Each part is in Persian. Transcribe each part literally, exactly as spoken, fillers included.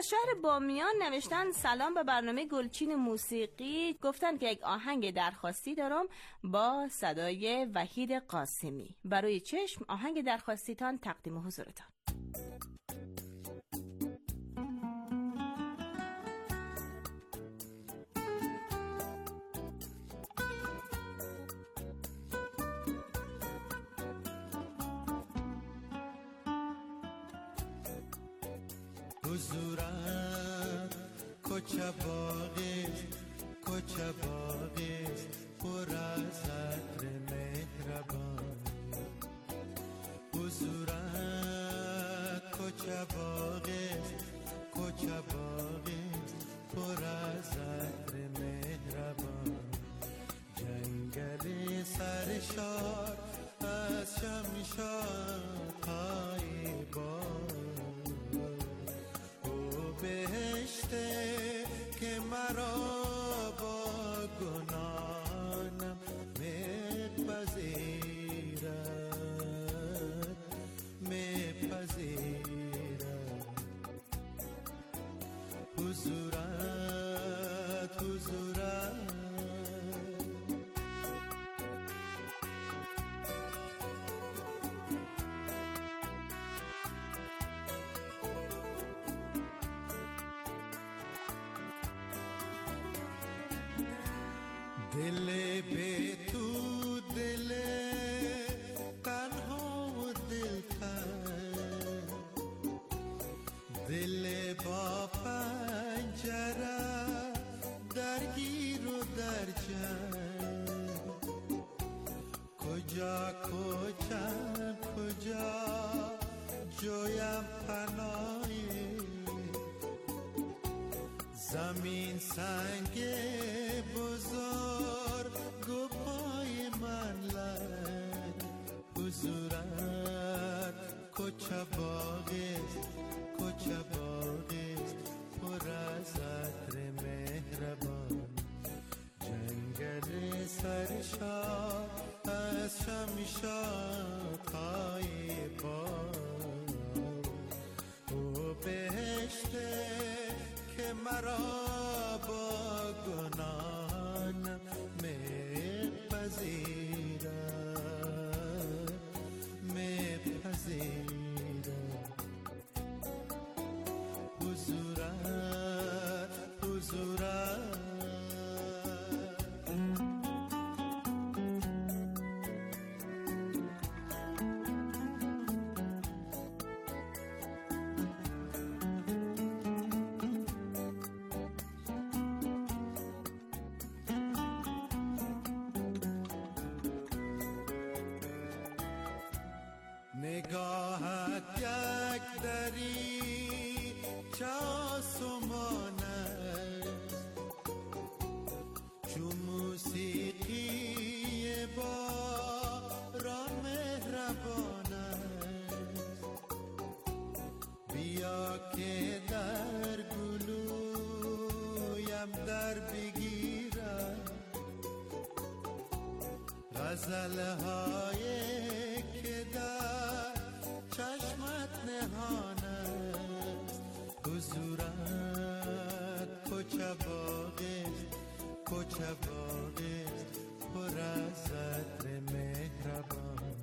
شهر بامیان نوشتن سلام به برنامه گلچین موسیقی. گفتن که یک آهنگ درخواستی دارم با صدای وحید قاسمی. برای چشم آهنگ درخواستیتان تقدیم حضورتان. حضورت کوچه باغیست، کوچه باغیست پر از عطر مهربان. حضورت کوچه باغیست، کوچه باغیست پر از عطر مهربان. جنگل سرشار از شمشادهای باد، بهشته که مرا با گناهانم میپذیرد، میپذیرد. حضورت، حضورت دل به تو، دل تنها و دلتر، دل با پنجره درگیر و در جنگ. کجا کجا کجا جویم پناهی، زمین سنگ بزرگ و پای من لنگ. حضورت کوچه باغیست، کوچه باغیست پر از عطر مهربان. جنگل سرشار از شمشادهای باد، او بهشته که مرا با گناهانم میپذیرد، میپذیرد. حضورت، حضورت نگاهت یک دری چه آسمان است، چون موسیقی باران مهربان است. بیا که در گلویم در بگیرم غزلهای که در چشمت نهان است. حضورت کوچه باغیست، کوچه باغیست پر از عطر مهربان.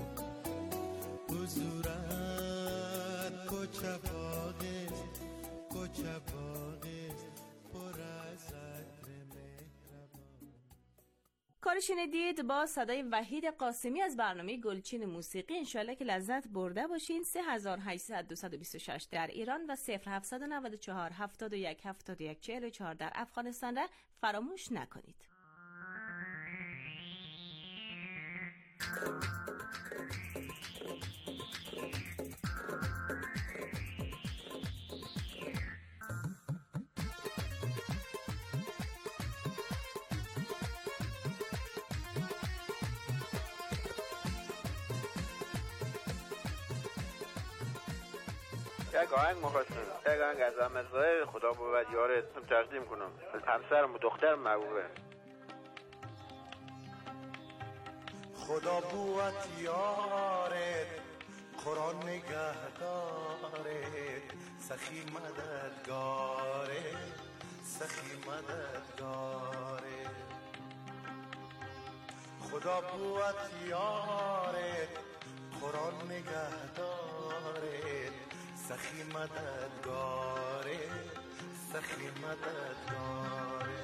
حضورت کوچه باغیست، کوچه باغیست پر از عطر مهربان. کار شنیدید با صدای وحید قاسمی از برنامه گلچین موسیقی. انشالله که لذت برده باشین. سه هزار و هشتصد و بیست و شش در ایران و صفر هفتصد و نود و چهار هفتاد و یک هفتاد و یک چهل و چهار در افغانستان را فراموش نکنید. یک آهنگ مخواستم، یک آهنگ از احمدزاده خدا بود یارت تقدیم کنم. همسرم و دخترم محبوبه. خدا بود یارت قرآن نگهداره سخی مددگاره سخی مددگاره خدا بوت یاره قرآن نگهداره سخی مددگاره سخی مددگاره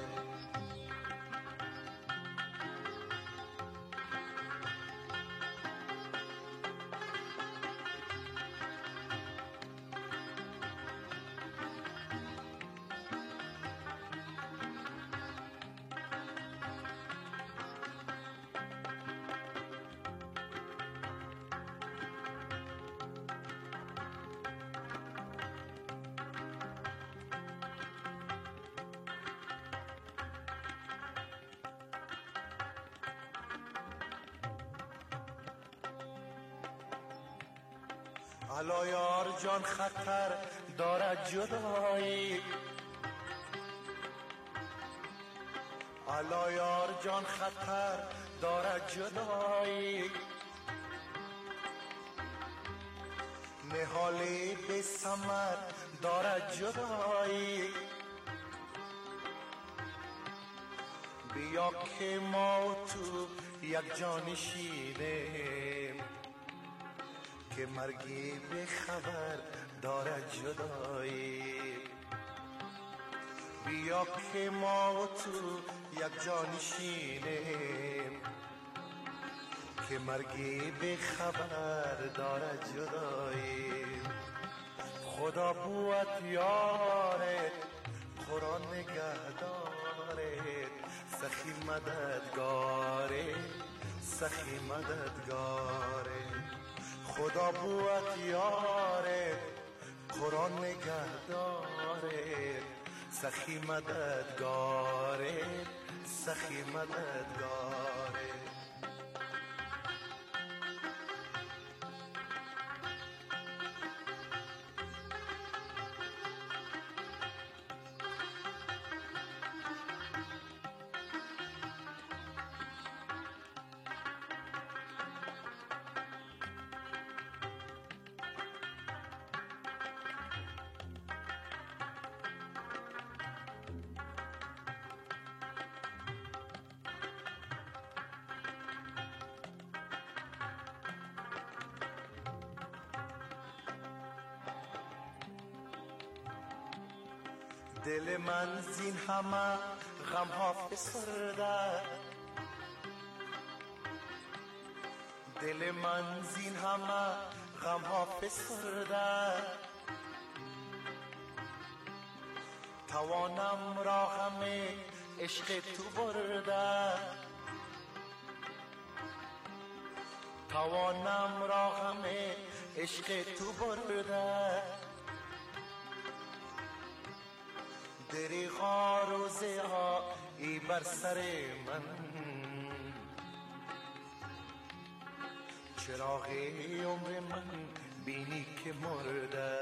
الا یار جان خطر دارد جدایی الا یار جان خطر دارد جدایی نهالی به ثمر دارد جدایی بیا که ما و تو یک جانشینیم که مرگی به خبر دارد جدایی بیا که ما و تو یک جانشینیم که مرگی به خبر دارد جدایی خدا بوت یاره قرآن نگهداره سخی مددگاره سخی مددگاره خدا بوت یاره قرآن نگهداره سخی مددگاره سخی مددگاره دل من زین همه غم ها فسرده دل من زین همه غم ها فسرده توانم را همه عشق تو برده توانم را همه عشق تو برده دریغا روزه ها ای بر سر من چراغ عمر من بینی که مرده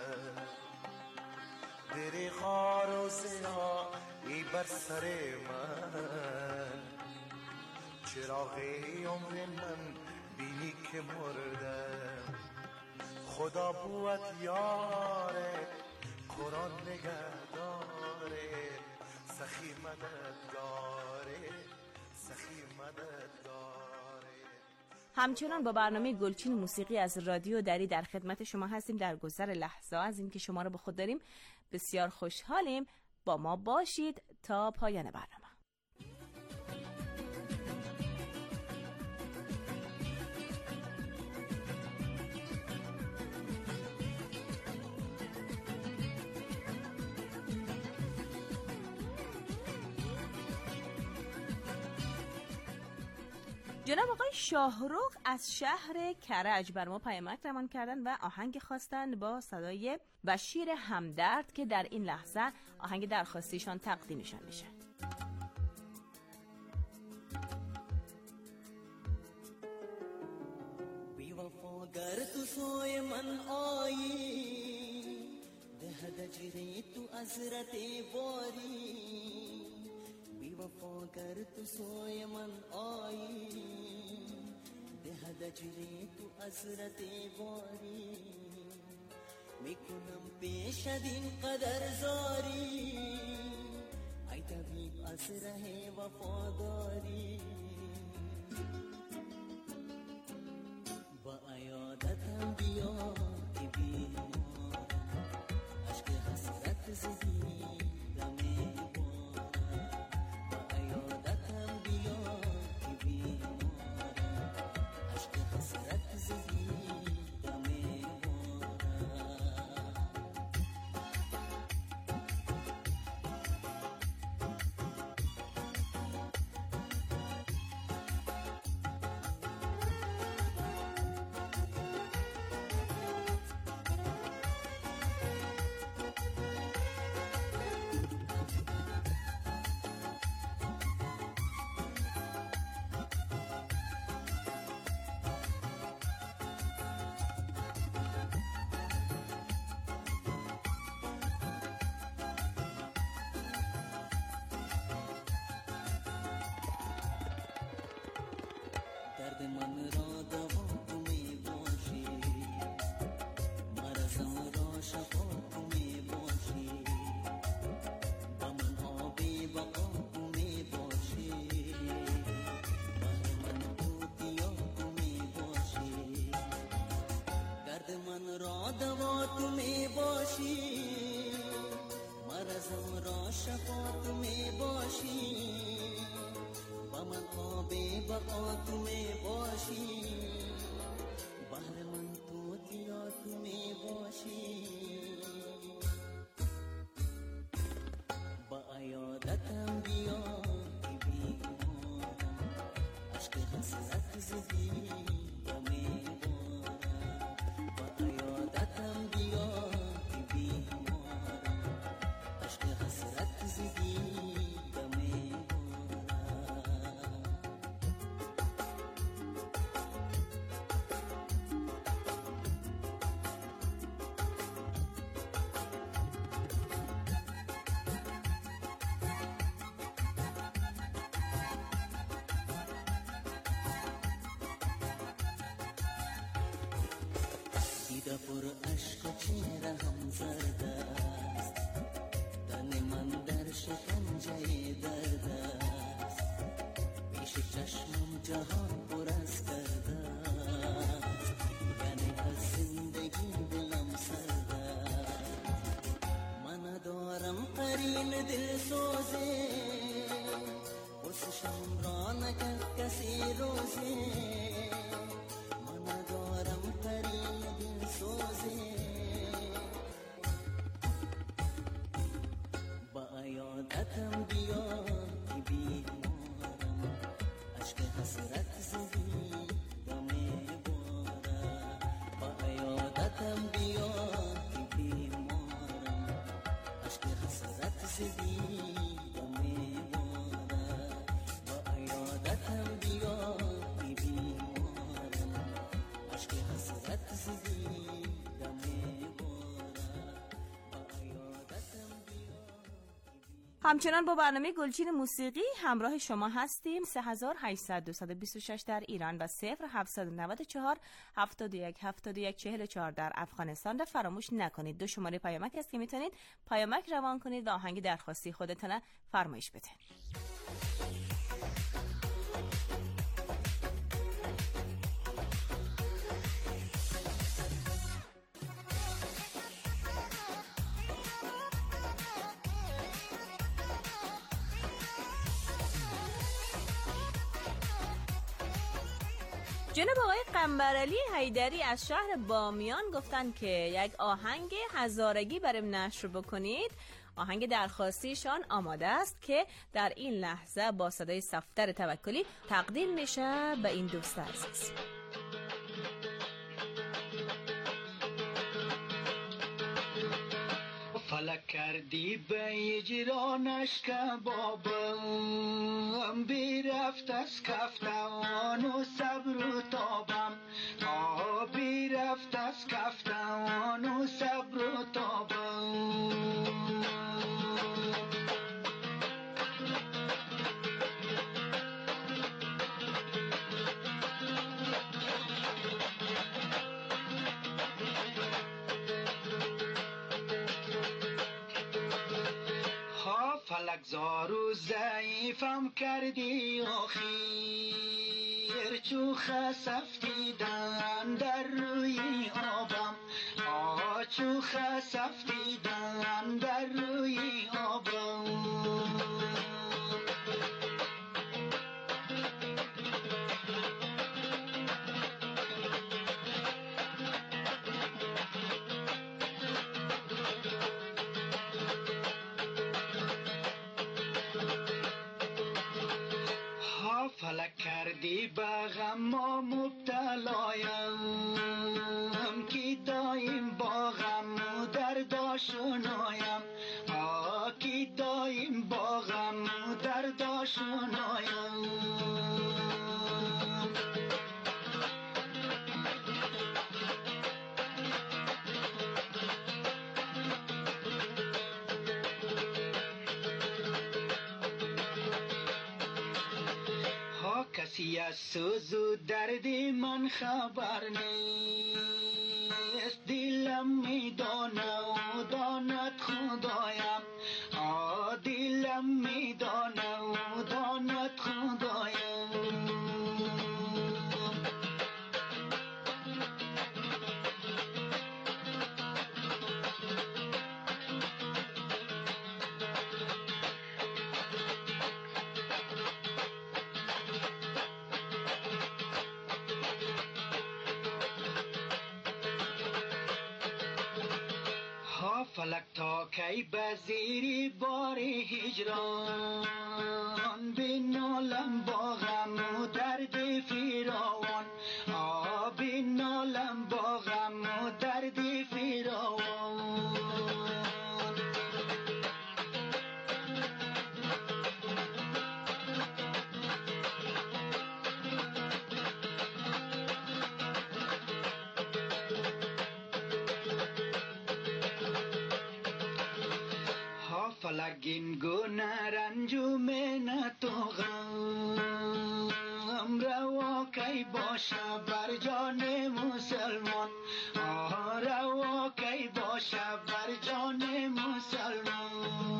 دریغا روزه ها ای بر سر من چراغ عمر من بینی که مرده خدا بوت یاره قرآن نگهداره سخی مددگاره سخی مددگاره. همچنان با برنامه گلچین موسیقی از رادیو دری در خدمت شما هستیم. در گذر لحظه از اینکه شما رو به خود داریم بسیار خوشحالیم. با ما باشید تا پایان برنامه. جناب آقای شاهرخ از شهر کرج بر ما پیامک روان کردن و آهنگ خواستن با صدای بشیر همدرد که در این لحظه آهنگ درخواستیشان تقدیمشان میشه. بی وفا گر تو سوی من آیی ده دجری تو ازرت باری بی وفا گر تو سوی من آیی ده دهدجری تو حضرت باری میکنم پیشت این قدر زاری ای طبیب از ره وفاداری با عیادتم بیا که بیمارم عشق حسرت زدی دمی بارم با عیادتم بیا که بیمارم عشق حسرت زدی دمی بارم درد من را دوا تو می باشی مرزم را شفا تو می باشی با من آبی بقا تو می باشی بحر من بودیا تو می باشی درد من را دوا تو می باشی مرزم را شفا تو می باشی با من آبی بقا تو می باشی بحر من توتیا تو می باشی با عیادتم بیا که بیمارم عشق حسرت زدی دمی بارم با عیادتم بیا که بیمارم عشق حسرت زدی دمی بارم دیده پر عشق و چهره هم زرد است تن من در شکنجه درد است پیش چشمم جهان پر از کرده است یعنی از زندگی دلم سرد است من دارم قرین دل سوزه پرسشم را نکرد کسی روزه من دارم قرین دل سوزه با عیادتم بیا که بیمارم عشق حسرت زدی دمی بارم با عیادتم بیا که بیمارم عشق حسرت زدی دمی بارم با عیادتم بیا که بیمارم عشق حسرت زدی دمی بارم با عیادتم بیا همچنان با برنامه گلچین موسیقی همراه شما هستیم. سه هزار و هشتصد و بیست و شش در ایران و صفر هفتصد و نود و چهار هفتاد و یک هفتاد و یک چهل و چهار در افغانستان را فراموش نکنید. دو شماره پیامک است که میتونید پیامک روان کنید و آهنگ درخواستی خودتون فرمایش بدید. جناب آقای قنبرعلی حیدری از شهر بامیان گفتن که یک آهنگ هزارگی برام نشر بکنید. آهنگ درخواستیشان آماده است که در این لحظه با صدای صفدر توکلی تقدیم میشه به این دوست عزیز. فلک کردی به اجرانش که بابم بی رفت از کفتوان و صبر و تابم آه بی رفت از کفتوان و صبر و تابم زارو ضعیفم کردی آخیر چو خسفتیدن در روی آبم آه چو خسفتیدن در روی آبم فلک کردی به غم و مبتلایم کی دایم با غم و درد آشنایم آه کی دایم با غم و درد آشنایم کسی از سوز و درد من خبر نیست دلم میدانه و داند خدایم آه دلم میدانه و داند خدایم فلک تا کی بزیری بار هجران بینالم با غم و درد فراوان آه بینالم با غم و درد فراوان فلگین گونه رنجو من تو غم روا کی باشه بر جان مسلمان آه روا کی باشه بر جان مسلمان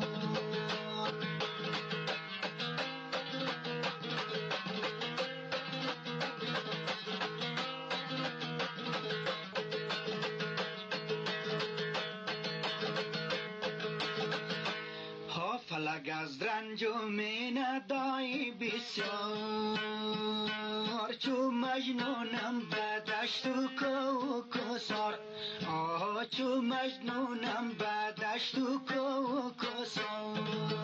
فلک از رنج و مینه دای بسیار چو مجنونم به دشت و کو کسار آه چو مجنونم به دشت و کو کسار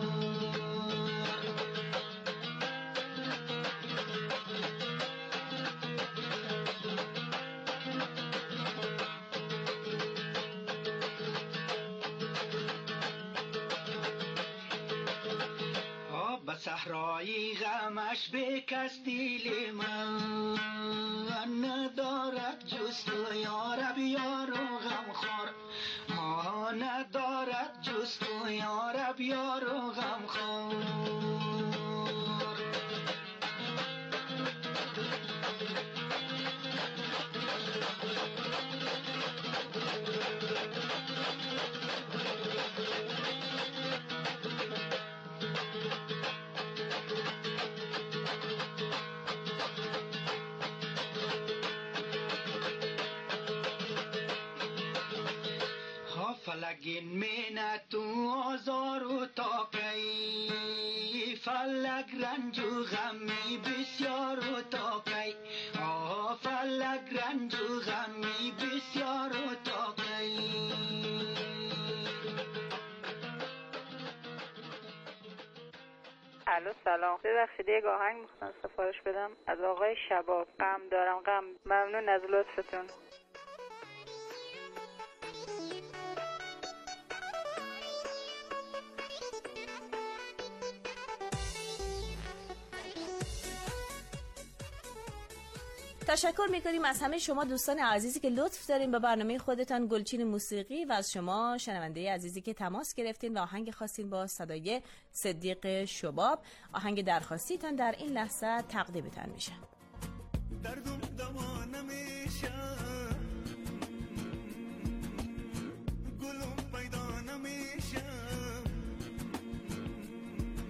صحرایی غمش بکست دل من ندارد جز تو یارب یار و غمخوار آه ندارد جز تو یارب یار و غمخوار فلگین مینه تو آزار و تاکی فلک رنج و غمی بسیار و تاکی آه فلک رنج و غمی بسیار و تاکی الو سلام، ببخشید یک آهنگ میخواستم سفارش بدم از آقای شباب. غم دارم غم. ممنون از لطفتون. تشکر میکنیم از همه شما دوستان عزیزی که لطف دارین به برنامه خودتان گلچین موسیقی و از شما شنونده عزیزی که تماس گرفتین و آهنگ خواستین با صدای صدیق شباب. آهنگ درخواستیتان در این لحظه تقدیمتان میشه. دردم دوا نمیشه، گلم پیدا نمیشه،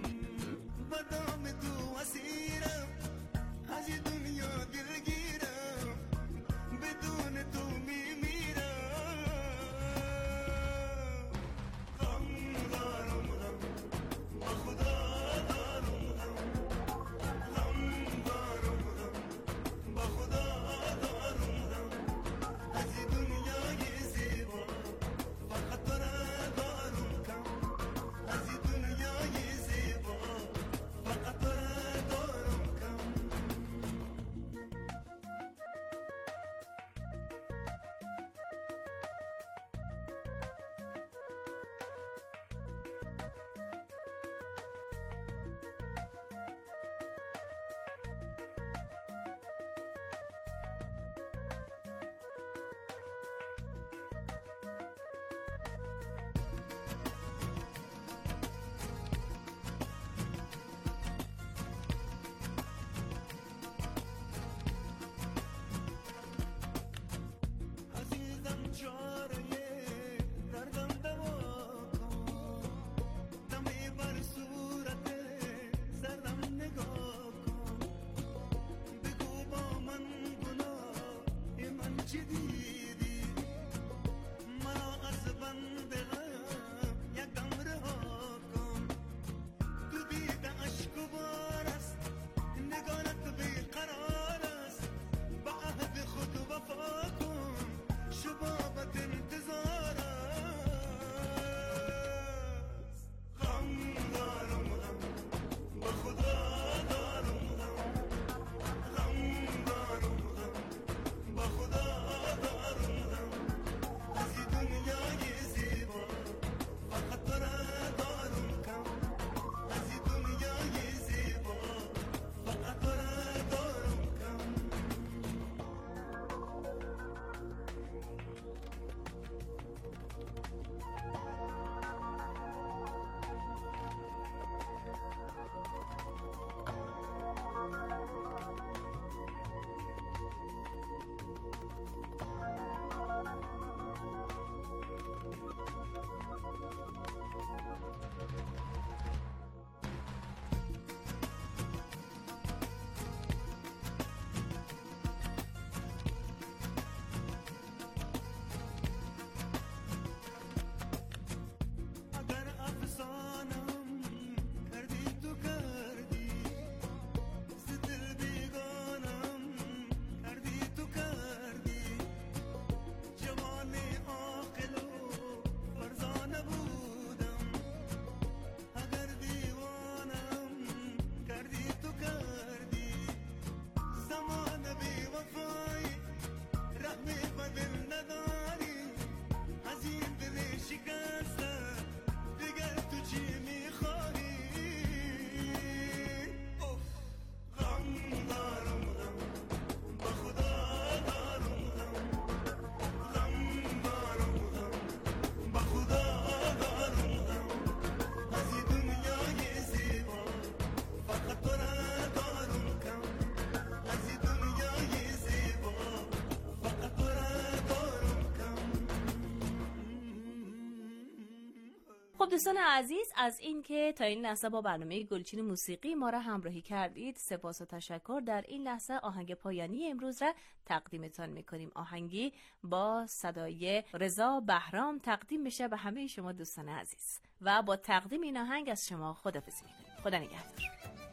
دوستان عزیز، از اینکه تا این لحظه با برنامه گلچین موسیقی ما را همراهی کردید سپاس و تشکر. در این لحظه آهنگ پایانی امروز را تقدیمتان میکنیم. آهنگی با صدای رضا بهرام تقدیم میشه به همه شما دوستان عزیز و با تقدیم این آهنگ از شما خداحافظی میکنیم. خدا نگهدار.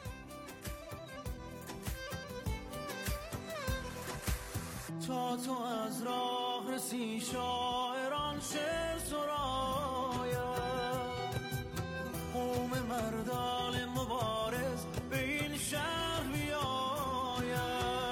تا تو از راه رسی شاعران شعر سراید، قوم مردان مبارز به این شهر بیاید.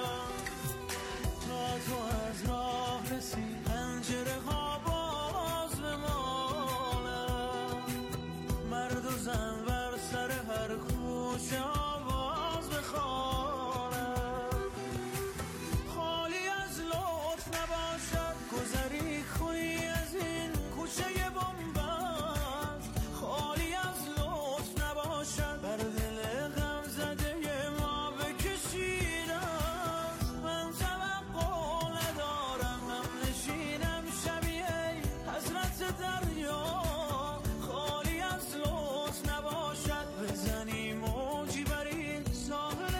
تا تو از راه رسی پنجره ها باز بماند، مرد و زن بر سر هر کوچه آواز بخواند. خالی از لطف نباشد گذری کنی از این کوچه بنبست، خالی از لطف نباشد بر دل غم زده ما بکشید است. من توقع ندارم هم نشینم شبیه حضرت دریا، خالی از لطف نباشد بزنی موجی بر این ساحل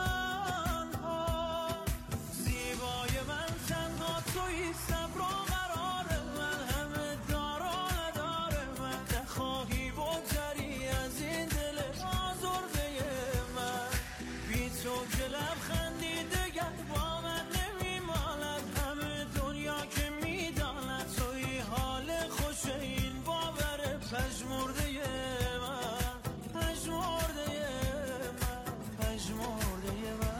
تنها. زیبای من تنها تویی، صبر و قرار من، همه دار و ندار من. نخواهی بگذری از این دل آزرده من، بی تو که لبخندی دگر با من نمیماند. همه دنیا که میداند تویی حال خوش این باور پژمرده من، پژمرده من، پژمرده من.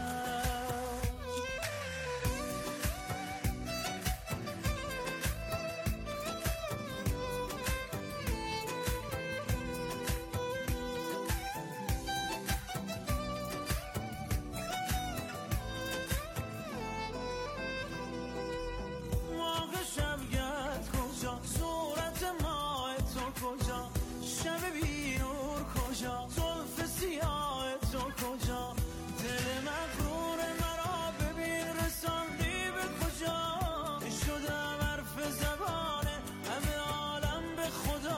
ماه شبگرد کجا، صورت ماه تو کجا، شب بی نور کجا، زلف سیاه تو کجا. دل مغرور مرا ببین رساندی به کجا، شدم حرف زبان همه عالم به خدا.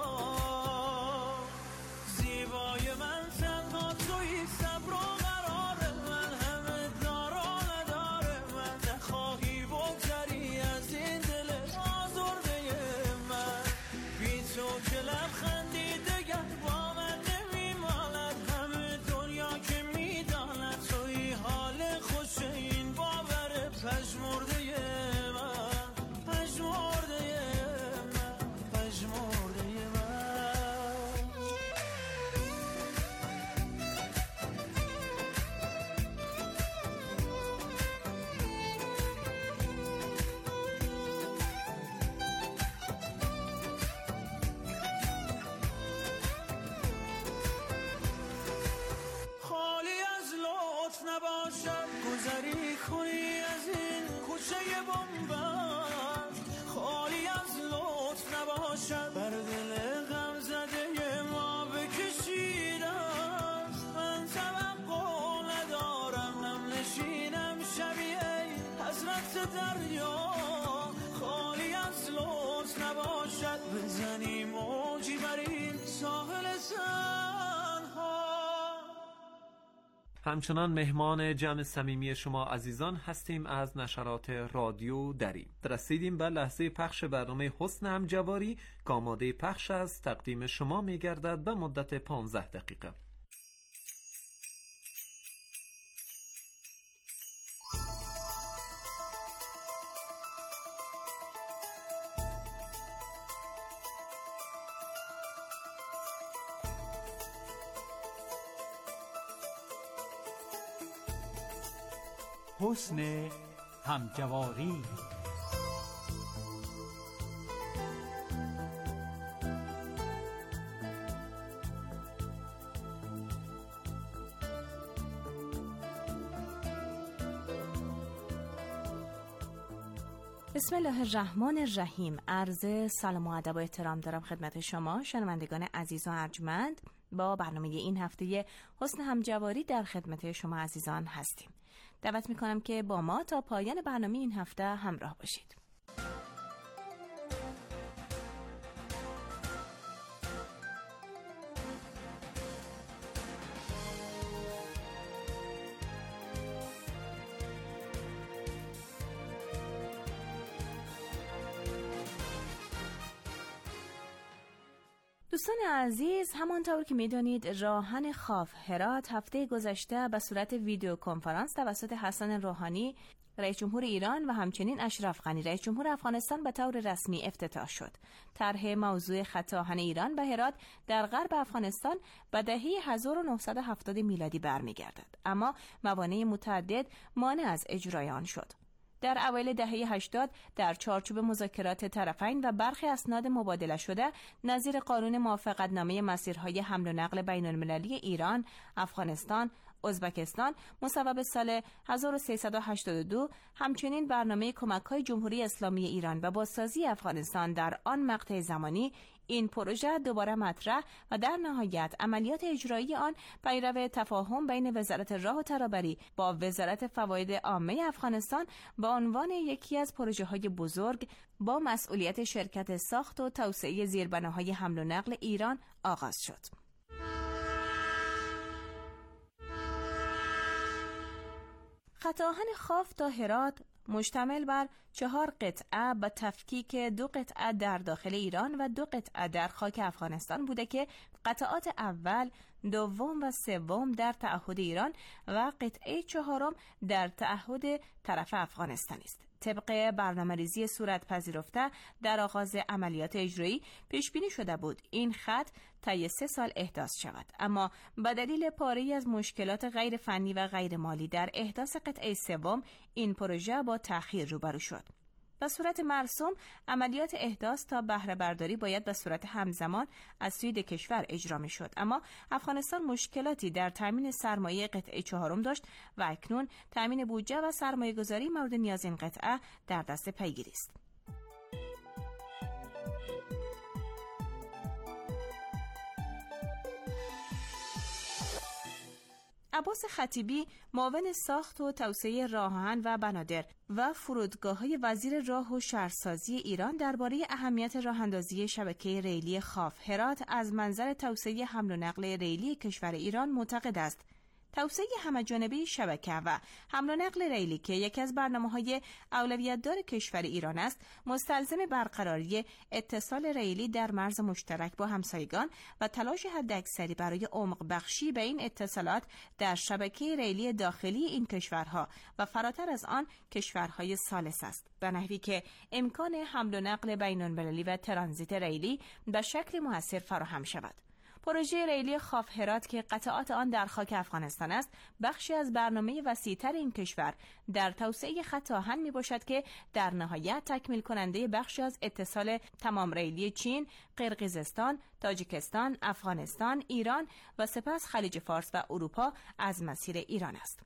زیبای من تنها تویی، صبر و قرار من، همه دار و ندار من. نخواهی بگذری از این دل آزرده من، بی تو که لبخندی دگر با من نمیماند. همه دنیا که میداند تویی حال خوش این باور پژمرده من، پژمرده من، پژمرده من. خالی از لطف نباشد گذری کنی از این کوچه بنبست، خالی از لطف نباشد بر دل غم زده ما بکشید است. من توقع ندارم هم نشینم شبیه حضرت دریا، خالی از لطف نباشد بزنی موجی بر این ساحل تنها. همچنان مهمان جمع صمیمی شما عزیزان هستیم از نشرات رادیو دریم. رسیدیم به لحظه پخش برنامه حسن همجواری که آماده پخش از تقدیم شما می‌گردد به مدت پانزده دقیقه. حسن همجواری. بسم الله الرحمن الرحیم. عرض سلام و ادب و احترام دارم خدمت شما شنوندگان عزیز و ارجمند. با برنامه این هفته حسن همجواری در خدمت شما عزیزان هستیم. دعوت میکنم که با ما تا پایان برنامه این هفته همراه باشید. دوستان عزیز، همانطور که میدانید راهن خاف هرات هفته گذشته به صورت ویدیو کنفرانس توسط حسن روحانی رئیس جمهور ایران و همچنین اشرف غنی رئیس جمهور افغانستان به طور رسمی افتتاح شد. طرح موضوع خط آهن ایران به هرات در غرب افغانستان به دهه هزار و نهصد و هفتاد میلادی برمیگردد، اما موانع متعدد مانع از اجرای آن شد. در اوایل دهه هشتاد در چارچوب مذاکرات طرفین و برخی اسناد مبادله شده نظیر قانون موافقتنامه مسیرهای حمل و نقل بین المللی ایران، افغانستان، ازبکستان مصوب سال هزار و سیصد و هشتاد و دو، همچنین برنامه کمک‌های جمهوری اسلامی ایران و بازسازی افغانستان در آن مقطع زمانی، این پروژه دوباره مطرح و در نهایت عملیات اجرایی آن پیرو تفاهم بین وزارت راه و ترابری با وزارت فواید عامه افغانستان به عنوان یکی از پروژه‌های بزرگ با مسئولیت شرکت ساخت و توسعه زیربناهای حمل و نقل ایران آغاز شد. خط آهن خاف تا هرات مشتمل بر چهار قطعه با تفکیک دو قطعه در داخل ایران و دو قطعه در خاک افغانستان بوده که قطعات اول، دوم و سوم در تعهد ایران و قطعه چهارم در تعهد طرف افغانستان است. طبق برنامه‌ریزی صورت پذیرفته در آغاز عملیات اجرایی پیش بینی شده بود این خط طی سه سال احداث شود، اما به دلیل پاره‌ای از مشکلات غیر فنی و غیر مالی در احداث قطعه سوم این پروژه با تأخیر روبرو شد. به صورت مرسوم عملیات احداث تا بهره برداری باید به صورت همزمان از سوی کشور اجرا می شد، اما افغانستان مشکلاتی در تامین سرمایه قطعه چهارم داشت و اکنون تامین بودجه و سرمایه گذاری مورد نیاز این قطعه در دست پیگیری است. عباس خطیبی معاون ساخت و توسعه راه آهن و بنادر و فرودگاه‌های وزیر راه و شهرسازی ایران درباره اهمیت راه‌اندازی شبکه ریلی خاف هرات از منظر توسعه حمل و نقل ریلی کشور ایران معتقد است توسعه همه‌جانبه شبکه و حمل و نقل ریلی که یکی از برنامه‌های اولویت‌دار کشور ایران است، مستلزم برقراری اتصال ریلی در مرز مشترک با همسایگان و تلاش حداکثری برای عمق بخشی به این اتصالات در شبکه ریلی داخلی این کشورها و فراتر از آن کشورهای ثالث است، به نحوی که امکان حمل و نقل بین‌المللی و ترانزیت ریلی به شکل مؤثر فراهم شود. پروژه ریلی خاف هرات که قطعات آن در خاک افغانستان است، بخشی از برنامه وسیع‌تر این کشور در توسعه خط آهن میباشد که در نهایت تکمیل کننده بخشی از اتصال تمام ریلی چین، قرقیزستان، تاجیکستان، افغانستان، ایران و سپس خلیج فارس و اروپا از مسیر ایران است.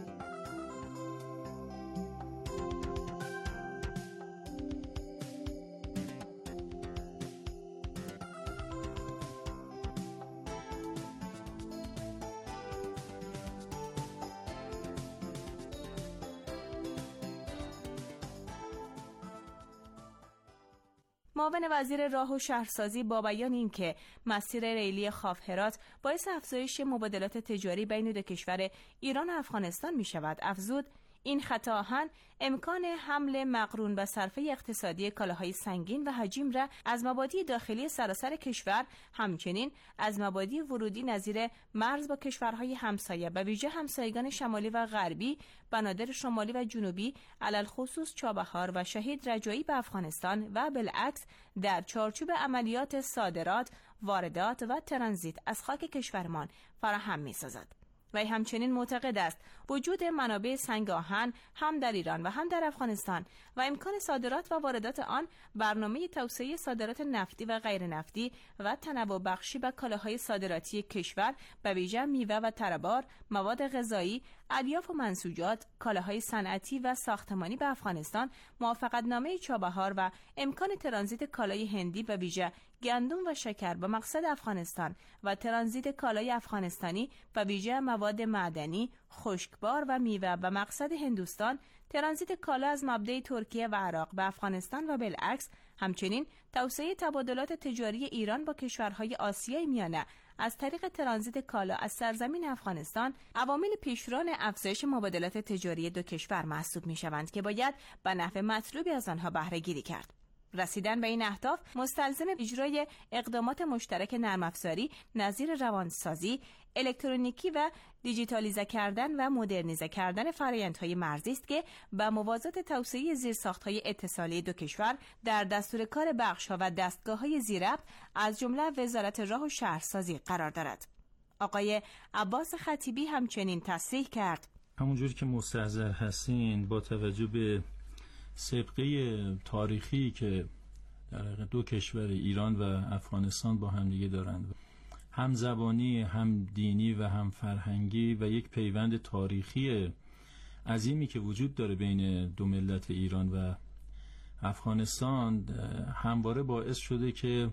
معاون وزیر راه و شهرسازی با بیان اینکه مسیر ریلی خاف هرات باعث افزایش مبادلات تجاری بین دو کشور ایران و افغانستان می شود، افزود این خط آهن امکان حمل مقرون به صرفه اقتصادی کالاهای سنگین و حجیم را از مبادی داخلی سراسر کشور، همچنین از مبادی ورودی نظیر مرز با کشورهای همسایه به ویژه همسایگان شمالی و غربی، بنادر شمالی و جنوبی، علل خصوص چابهار و شهید رجایی به افغانستان و بالعکس در چارچوب عملیات صادرات، واردات و ترانزیت از خاک کشورمان فراهم می‌سازد. و همچنین معتقد است وجود منابع سنگ آهن هم در ایران و هم در افغانستان و امکان صادرات و واردات آن برنامه توسعه صادرات نفتی و غیر نفتی و تنوع بخشی به کالاهای صادراتی کشور به ویژه میوه و تربار، مواد غذایی، الیاف و منسوجات، کالاهای صنعتی و ساختمانی به افغانستان، موافقتنامه چابهار و امکان ترانزیت کالای هندی به ویژه گندم و شکر به مقصد افغانستان و ترانزیت کالای افغانستانی و ویژه مواد معدنی، خشکبار و میوه به مقصد هندوستان، ترانزیت کالا از مبدأ ترکیه و عراق به افغانستان و بالعکس، همچنین توسعه تبادلات تجاری ایران با کشورهای آسیای میانه از طریق ترانزیت کالا از سرزمین افغانستان عوامل پیشران افزایش مبادلات تجاری دو کشور محسوب می‌شوند که باید به نحو مطلوبی از آنها بهره گیری کرد. رسیدن به این اهداف مستلزم اجرای اقدامات مشترک نرم افزاری نظیر روانسازی، الکترونیکی و دیجیتالیزه کردن و مدرنیزه کردن فرآیندهای مرزی است که به موازات توسعه زیرساخت‌های اتصالی دو کشور در دستور کار بخش‌ها و دستگاه‌های زیرربط از جمله وزارت راه و شهرسازی قرار دارد. آقای عباس خطیبی همچنین تصریح کرد: همونجوری که مستحضر هستین، با توجه به سابقه تاریخی که در دو کشور ایران و افغانستان با همدیگه دارند، هم زبانی، هم دینی و هم فرهنگی و یک پیوند تاریخی عظیمی که وجود داره بین دو ملت ایران و افغانستان، همواره باعث شده که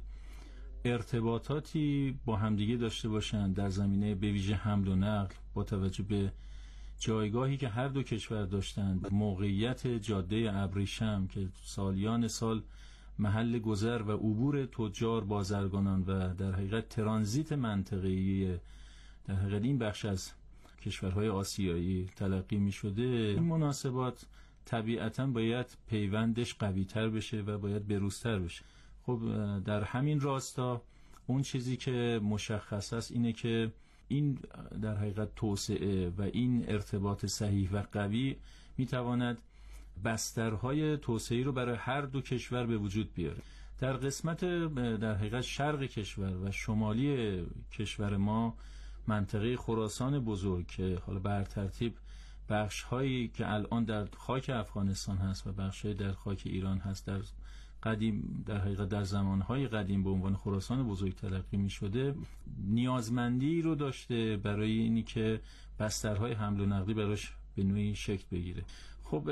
ارتباطاتی با همدیگه داشته باشند در زمینه به ویژه حمل و نقل، با توجه به جایگاهی که هر دو کشور داشتند، موقعیت جاده ابریشم که سالیان سال محل گذر و عبور تجار، بازرگانان و در حقیقت ترانزیت منطقه‌ای در حقیقت این بخش از کشورهای آسیایی تلقی می شده، این مناسبات طبیعتاً باید پیوندش قوی تر بشه و باید بروزتر بشه. خب در همین راستا اون چیزی که مشخص است اینه که این در حقیقت توسعه و این ارتباط صحیح و قوی میتواند بسترهای توسعه‌ای رو برای هر دو کشور به وجود بیاره. در قسمت در حقیقت شرق کشور و شمالی کشور ما، منطقه خراسان بزرگ که حالا بر ترتیب بخش‌هایی که الان در خاک افغانستان هست و بخش‌های در خاک ایران هست، در قدیم در حقیقت در زمانهای قدیم به عنوان خراسان بزرگ تلقی می شده، نیازمندی رو داشته برای اینی که بسترهای حمل و نقلی براش به نوعی شکل بگیره. خب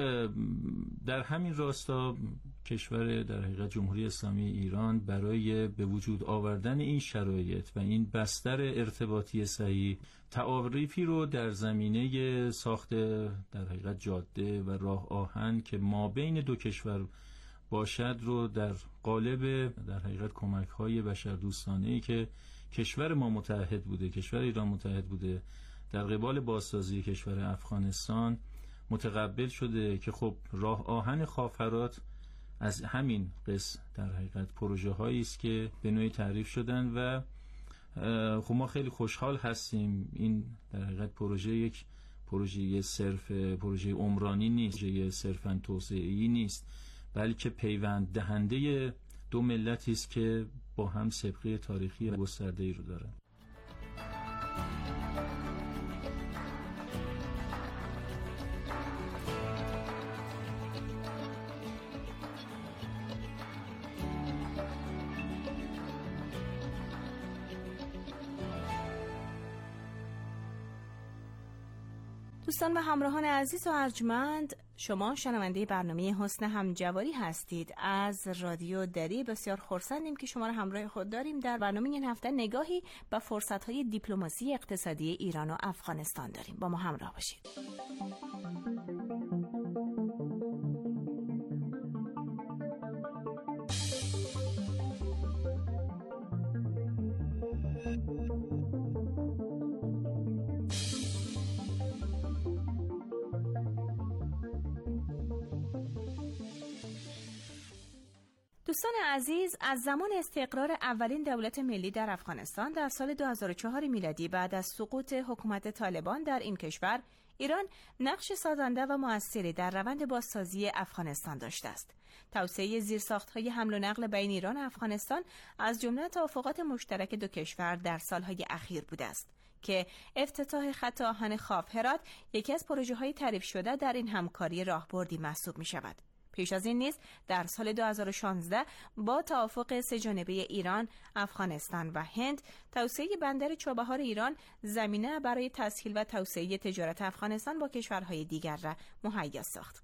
در همین راستا کشور در حقیقت جمهوری اسلامی ایران برای به وجود آوردن این شرایط و این بستر ارتباطی صحیح، تعاریفی رو در زمینه ساخت در حقیقت جاده و راه آهن که ما بین دو کشور باشد رو در قالب در حقیقت کمک‌های بشردوستانه‌ای که کشور ما متحد بوده، کشور ایران متحد بوده در قبال بازسازی کشور افغانستان متقبل شده که خب راه آهن خافرات از همین قسم در حقیقت پروژه هایی است که به نوعی تعریف شدن و خب ما خیلی خوشحال هستیم. این در حقیقت پروژه یک پروژه صرف پروژه عمرانی نیست، پروژه صرفاً توسعه‌ای نیست، بلکه پیوند دهنده دو ملتی است که با هم سابقه تاریخی گسترده‌ای رو دارن. دوستان و همراهان عزیز و ارجمند، شما شنونده برنامه حسن همجواری هستید از رادیو دری. بسیار خرسندیم که شما را همراه خود داریم. در برنامه این هفته نگاهی به فرصت‌های دیپلماسی اقتصادی ایران و افغانستان داریم. با ما همراه باشید. دوستان عزیز، از زمان استقرار اولین دولت ملی در افغانستان در سال دو هزار و چهار میلادی بعد از سقوط حکومت طالبان در این کشور، ایران نقش سازنده و مؤثری در روند بازسازی افغانستان داشته است. توسعه زیرساخت‌های حمل و نقل بین ایران و افغانستان از جمله توافقات مشترک دو کشور در سالهای اخیر بوده است که افتتاح خط آهن خاف هرات یکی از پروژه‌های تعریف شده در این همکاری راهبردی محسوب می‌شود. پیش از این نیز در سال دو هزار و شانزده با توافق سه‌جانبه ایران، افغانستان و هند، توسعه بندر چابهار ایران زمینه برای تسهیل و توسعه تجارت افغانستان با کشورهای دیگر را مهیا ساخت.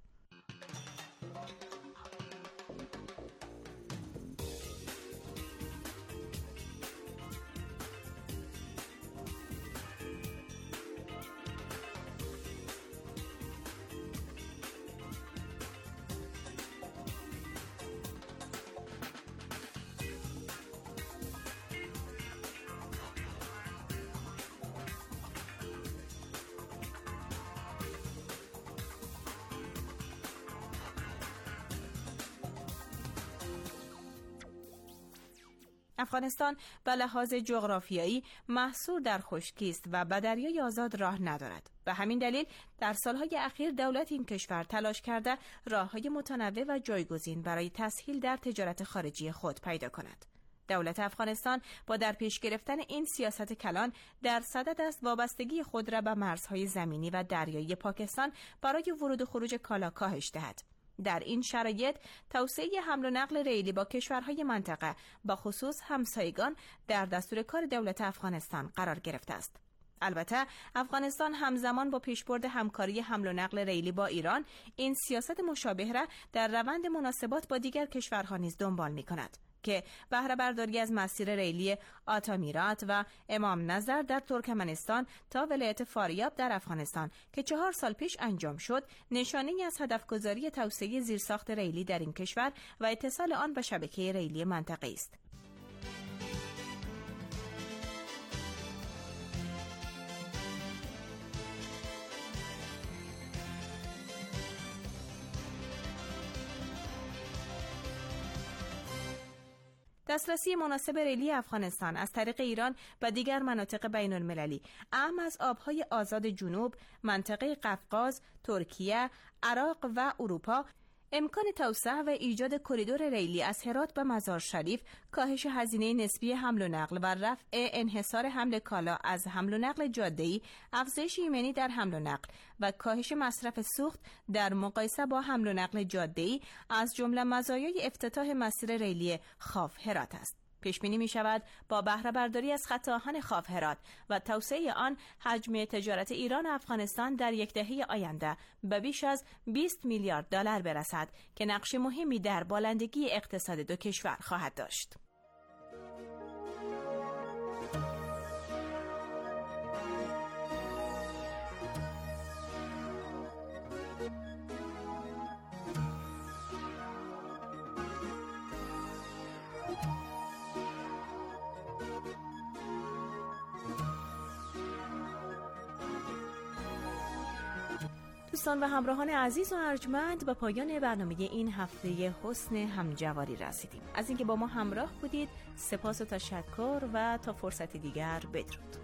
افغانستان به لحاظ جغرافیایی محصور در خشکی است و به دریای آزاد راه ندارد. به همین دلیل در سالهای اخیر دولت این کشور تلاش کرده راه‌های متنوع و جایگزین برای تسهیل در تجارت خارجی خود پیدا کند. دولت افغانستان با در پیش گرفتن این سیاست کلان در صدد است وابستگی خود را به مرزهای زمینی و دریایی پاکستان برای ورود و خروج کالا کاهش دهد. در این شرایط توسعه حمل و نقل ریلی با کشورهای منطقه با خصوص همسایگان در دستور کار دولت افغانستان قرار گرفته است. البته افغانستان همزمان با پیشبرد همکاری حمل و نقل ریلی با ایران این سیاست مشابه را در روند مناسبات با دیگر کشورها نیز دنبال می‌کند که بهره برداری از مسیر ریلی آتامیرات و امام نظر در ترکمنستان تا ولایت فاریاب در افغانستان که چهار سال پیش انجام شد، نشانه‌ای از هدفگذاری توسعه زیرساخت ریلی در این کشور و اتصال آن به شبکه ریلی منطقه‌ای است. دسترسی مناسب ریلی افغانستان از طریق ایران و دیگر مناطق بین المللی اهم از آبهای آزاد جنوب، منطقه قفقاز، ترکیه، عراق و اروپا، امکان توسعه و ایجاد کریدور ریلی از هرات به مزار شریف، کاهش هزینه نسبی حمل و نقل و رفع انحصار حمل کالا از حمل و نقل جاده‌ای، افزایش ایمنی در حمل و نقل و کاهش مصرف سوخت در مقایسه با حمل و نقل جاده‌ای از جمله مزایای افتتاح مسیر ریلی خاف هرات است. پیش بینی می شود با بهره برداری از خط آهن خاف هرات و توسعه آن حجم تجارت ایران و افغانستان در یک دهه آینده به بیش از بیست میلیارد دلار برسد که نقش مهمی در بالندگی اقتصاد دو کشور خواهد داشت. دوستان و همراهان عزیز و ارجمند، به پایان برنامه این هفته حسن همجواری رسیدیم. از اینکه با ما همراه بودید سپاس و تشکر و تا فرصت دیگر بدرود.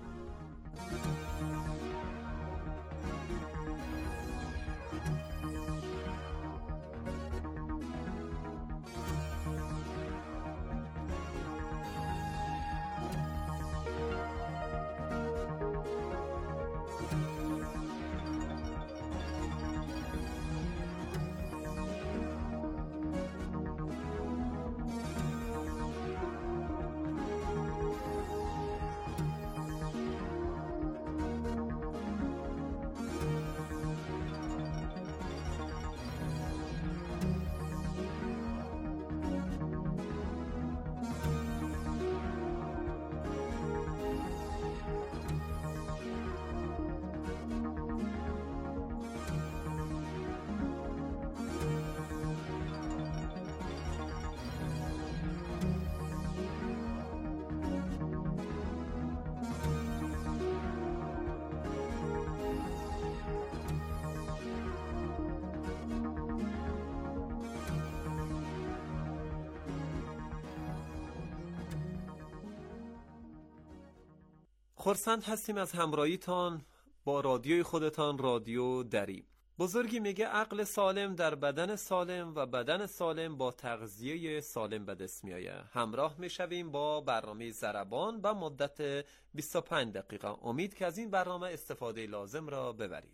خرسند هستیم از همراهیتان با رادیوی خودتان، رادیو دری. بزرگی میگه عقل سالم در بدن سالم و بدن سالم با تغذیه سالم به دست میآید. همراه میشویم با برنامه ضربان به مدت بیست و پنج دقیقه. امید که از این برنامه استفاده لازم را ببرید.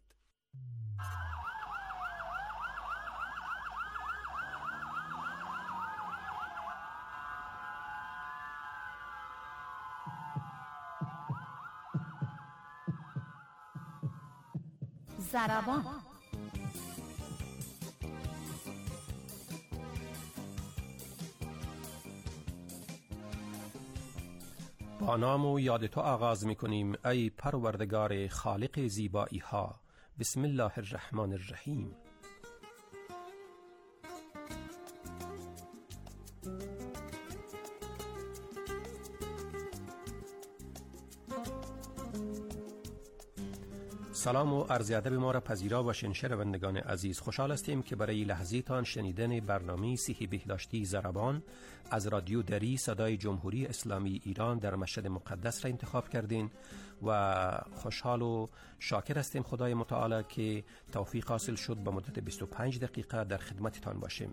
ضربان. با نام و یاد تو آغاز می کنیم ای پروردگار خالق زیبایی ها. بسم الله الرحمن الرحیم. سلام و عرض ادب ما را پذیرا و شنوندگان عزیز، خوشحال هستیم که برای لحظه تان شنیدن برنامه صحی بهداشتی ضربان از رادیو دری صدای جمهوری اسلامی ایران در مشهد مقدس را انتخاب کردین و خوشحال و شاکر هستیم خدای متعال که توفیق حاصل شد به مدت بیست و پنج دقیقه در خدمتتان باشیم.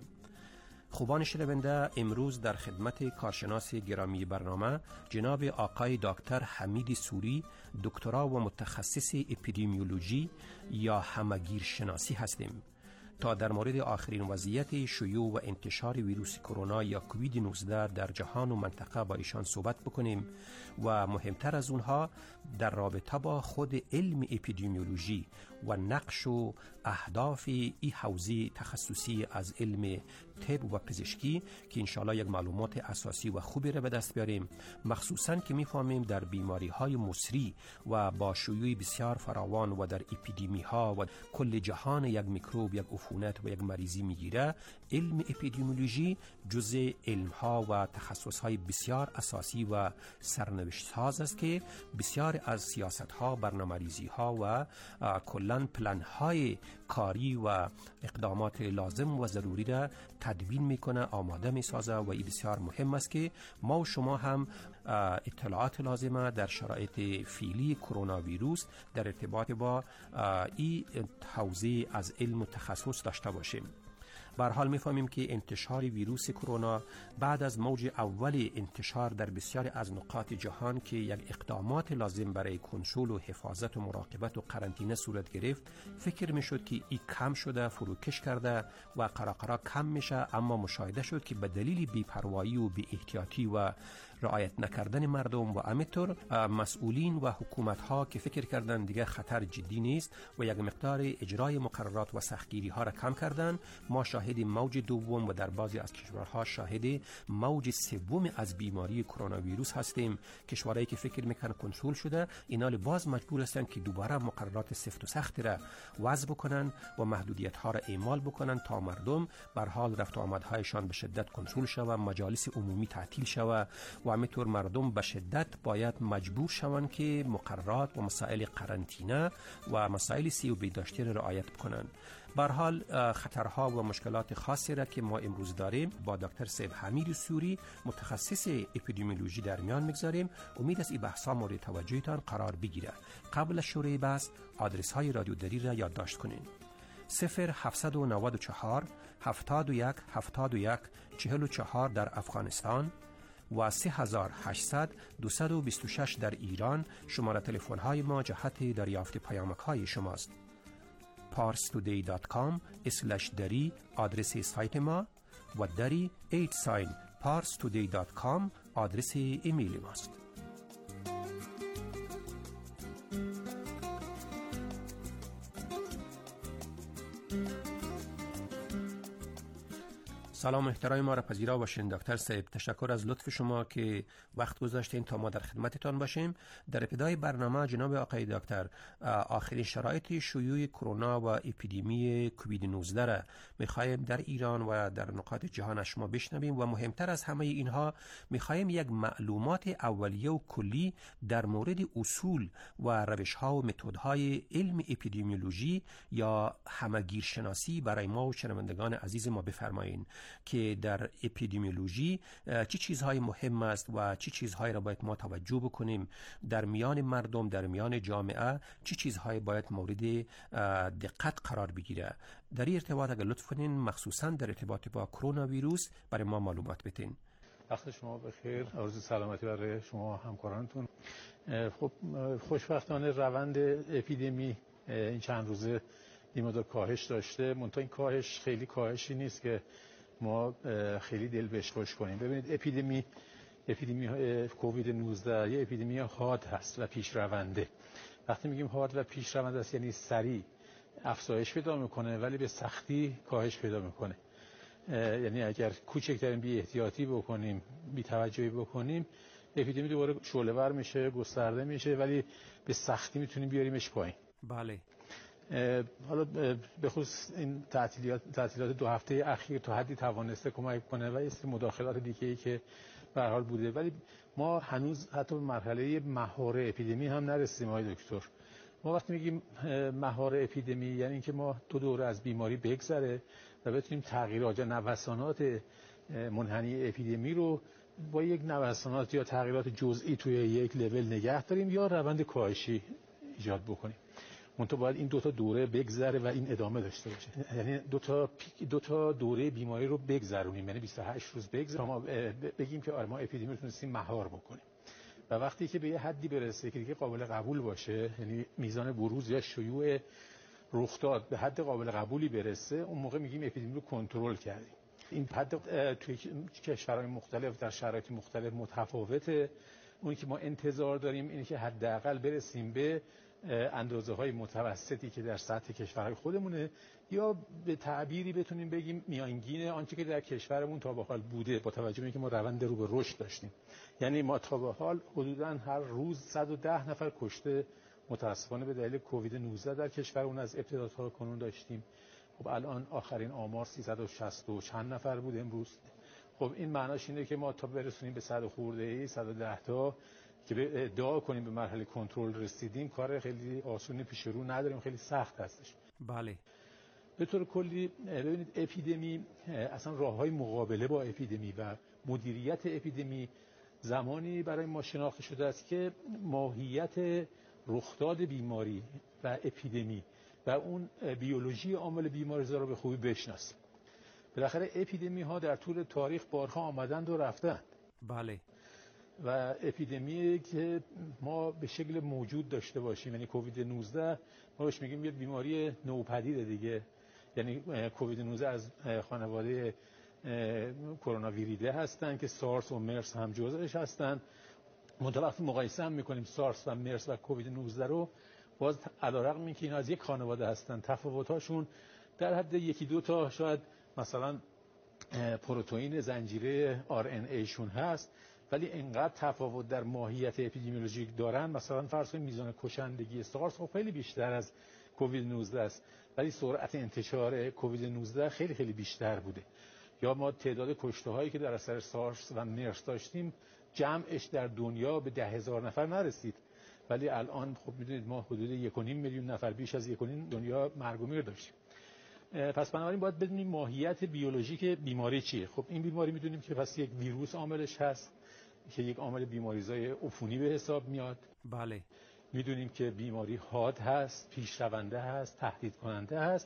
خوبان شنونده، امروز در خدمت کارشناس گرامی برنامه جناب آقای دکتر حمید سوری، دکترا و متخصص اپیدمیولوژی یا همگیر شناسی هستیم تا در مورد آخرین وضعیت شیوع و انتشار ویروس کرونا یا کووید نوزده در جهان و منطقه با ایشان صحبت بکنیم و مهمتر از اونها در رابطه با خود علم اپیدمیولوژی و نقش و اهداف این حوزه تخصصی از علم طب و پزشکی که انشالله یک معلومات اساسی و خوبی را به دست بیاریم، مخصوصاً که میفهمیم در بیماری های مصری و با شیوع بسیار فراوان و در اپیدمی ها و کل جهان یک میکروب، یک عفونت و یک مریضی میگیره، علم اپیدمیولوژی جزء علم ها و تخصص های بسیار اساسی و سرنوشت ساز است که بسیار از سیاست ها، برنامه‌ریزی ها و کلاً پلن های کاری و اقدامات لازم و ضروری را تدوین میکنه، آماده میسازه و این بسیار مهم است که ما و شما هم اطلاعات لازمه در شرایط فعلی کرونا ویروس در ارتباط با این حوزه از علم و تخصص داشته باشیم. به هر حال میفهمیم که انتشار ویروس کرونا بعد از موج اول انتشار در بسیاری از نقاط جهان که یک اقدامات لازم برای کنترل و حفاظت و مراقبت و قرنطینه صورت گرفت، فکر میشد که این کم شده، فروکش کرده و قراقرا کم میشه، اما مشاهده شد که به دلیل بی‌پروایی و بی احتیاطی و رعایت نکردن مردم و همینطور مسئولین و حکومت ها که فکر کردن دیگه خطر جدی نیست و یک مقدار اجرای مقررات و سختگیری ها را کم کردن، ما شاهد موج دوم و در بعضی از کشورها شاهد موج سوم از بیماری کرونا ویروس هستیم. کشورهایی که فکر میکنن کنترل شده، اینا باز مجبور هستن که دوباره مقررات سفت و سخت را وضع بکنن و محدودیت ها را اعمال بکنن تا مردم بر حال رفت و آمدهایشان به شدت کنترل شود، مجالس عمومی تعطیل شود و همینطور مردم به شدت باید مجبور شوند که مقررات و مسائل قرنطینه و مسائل سی و بیداشتی را رعایت بکنند. به هر حال خطرها و مشکلات خاصی را که ما امروز داریم با دکتر سید حمید سوری متخصص اپیدمیولوژی در میان میگذاریم. امید است این بحث‌ها مورد توجهتان قرار بگیره. قبل از شروع بحث آدرس های رادیو دری را یادداشت کنین: صفر هفتصد و نود و چهار هفتاد و یک هفتاد و یک چهل و چهار در افغانستان و سه هزار و هشتصد دویست و بیست و شش در ایران. شماره تلفن های ما جهت دریافت پیامک های شماست. پارس تودی دات کام اسلش دری آدرس سایت ما و دری ایت ساین پارس تودی دات کام آدرس ایمیل ماست. سلام احترام ما را پذیرا باشین دکتر صاحب. تشکر از لطف شما که وقت گذاشتین تا ما در خدمتتان باشیم. در ابتدای برنامه جناب آقای دکتر آخرین شرایط شیوع کرونا و اپیدمی کووید نوزده را می‌خوایم در ایران و در نقاط جهان شما بشنویم و مهمتر از همه اینها می‌خوایم یک معلومات اولیه و کلی در مورد اصول و روش‌ها و متدهای علم اپیدمیولوژی یا همگیر شناسی برای ما و شنوندگان عزیز ما بفرمایید که در اپیدمیولوژی چه چیزهای مهم است و چه چیزهایی را باید ما توجه بکنیم در میان مردم، در میان جامعه چه چیزهایی باید مورد دقت قرار بگیره. در این ارتباط اگر لطف کنین مخصوصا در ارتباط با کرونا ویروس برای ما معلومات بدین. وقت شما بخیر، آرزوی سلامتی برای شما همکارانتون. خب خوشبختانه روند اپیدمی این چند روزه این مقدار کاهش داشته، منتها این کاهش خیلی کاهشی نیست که ما خیلی دل بهش خوش کنیم. ببینید اپیدمی اپیدمی کووید نوزده یه اپیدمی حاد هست و پیشرونده. وقتی میگیم حاد و پیشرونده است یعنی سریع افزایش پیدا میکنه ولی به سختی کاهش پیدا میکنه. یعنی اگر کوچکترین بی احتیاطی بکنیم، بی توجهی بکنیم، اپیدمی دوباره شعله‌ور میشه، گسترده میشه ولی به سختی میتونیم بیاریمش پایین. بله. حالا به خصوص این تعطیلات تعطیلات دو هفته اخیر تا حدی توانسته کمک کنه و این مداخلات دیگه‌ای که به هر حال بوده، ولی ما هنوز حتی به مرحله مهار اپیدمی هم نرسیدیم آقای دکتر. ما وقتی میگیم مهار اپیدمی یعنی اینکه ما دو دوره از بیماری بگذره و بتونیم تغییرات یا نوسانات منحنی اپیدمی رو با یک نوسانات یا تغییرات جزئی توی یک لول نگه داریم یا روند کاهشی ایجاد بکنیم. منتها باید این دو تا دوره بگذره و این ادامه داشته باشه. یعنی دو تا دو تا دوره بیماری رو بگذرونیم، یعنی بیست و هشت روز بگذرونیم ما بگیم که آره ما اپیدمی رو تونستیم مهار بکنیم. و وقتی که به یه حدی برسه که دیگه قابل قبول باشه، یعنی میزان بروز یا شیوع رخداد به حد قابل قبولی برسه، اون موقع میگیم اپیدمی رو کنترل کردیم. این حد توی کشورهای مختلف در شرایط مختلف متفاوته. اون که ما انتظار داریم اینه که حداقل برسیم به اندازه‌های متوسطی که در سطح کشورهای خودمونه، یا به تعبیری بتونیم بگیم میانگین آنچه که در کشورمون تا به حال بوده، با توجه به اینکه ما روند رو به رشد داشتیم. یعنی ما تا به حال حدوداً هر روز صد و ده نفر کشته متاسفانه به دلیل کووید نوزده در کشورمون از ابتدا تا کنون داشتیم. خب الان آخرین آمار سیصد و شصت و چند نفر بود امروز. خب این معناش اینه که ما تا برسونیم به صد خورده ای صد و ده تا که ادعا کنیم به مرحله کنترل رسیدیم، کار خیلی آسونی پیش رو نداریم، خیلی سخت هستش. بله. به طور کلی ببینید اپیدمی، اصلا راههای مقابله با اپیدمی و مدیریت اپیدمی زمانی برای ما شناخته شده است که ماهیت رخداد بیماری و اپیدمی و اون بیولوژی عامل بیماریزا رو به خوبی بشناسیم. بالاخره اپیدمی ها در طول تاریخ بارها آمدند و رفتند. بله. و اپیدمی که ما به شکل موجود داشته باشیم، یعنی کووید نوزده، ما بهش میگیم یه بیماری نوپدید دیگه. یعنی کووید نوزده از خانواده کرونا ویریده هستن که سارس و مرس هم جزءش هستن. منتها وقتی مقایسه هم میکنیم سارس و مرس و کووید نوزده رو، باز علیرغم اینکه اینا از یک خانواده هستن، تفاوت‌هاشون در حد یکی دو تا شاید مثلا پروتئین زنجیره آر ان ای شون هست، ولی اینقدر تفاوت در ماهیت اپیدمیولوژیک دارن. مثلا فرض کنید میزان کشندگی سارس خیلی بیشتر از کووید نوزده است، ولی سرعت انتشار کووید نوزده خیلی خیلی بیشتر بوده. یا ما تعداد کشته هایی که در اثر سارس و مرس داشتیم جمعش در دنیا به ده هزار نفر نرسید، ولی الان خب میدونید ما حدود یک و نیم میلیون نفر، بیش از یک و نیم دنیا مرگ و میر داشتیم. پس بنابراین باید بدونیم ماهیت بیولوژیک بیماری چیه. خب این بیماری میدونیم که پس یک ویروس عاملش هست که یک عامل بیماریزای عفونی به حساب میاد. بله. میدونیم که بیماری حاد هست، پیشرونده هست، تهدید کننده هست